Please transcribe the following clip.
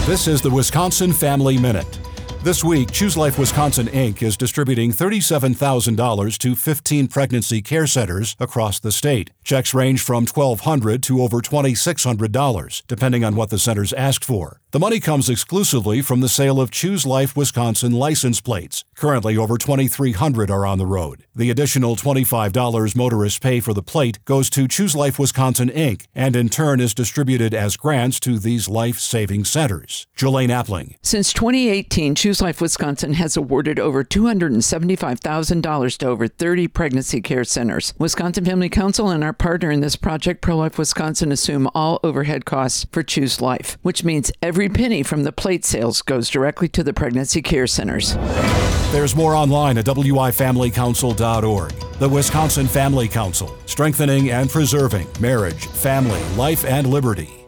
This is the Wisconsin Family Minute. This week, Choose Life Wisconsin, Inc. is distributing $37,000 to 15 pregnancy care centers across the state. Checks range from $1,200 to over $2,600, depending on what the centers asked for. The money comes exclusively from the sale of Choose Life Wisconsin license plates. Currently, over 2,300 are on the road. The additional $25 motorists pay for the plate goes to Choose Life Wisconsin, Inc., and in turn is distributed as grants to these life-saving centers. Jolene Appling. Since 2018, Choose Life Wisconsin has awarded over $275,000 to over 30 pregnancy care centers. Wisconsin Family Council and our partner in this project, Pro-Life Wisconsin, assume all overhead costs for Choose Life, which means every penny from the plate sales goes directly to the pregnancy care centers. There's more online at wifamilycouncil.org. The Wisconsin Family Council, strengthening and preserving marriage, family, life, and liberty.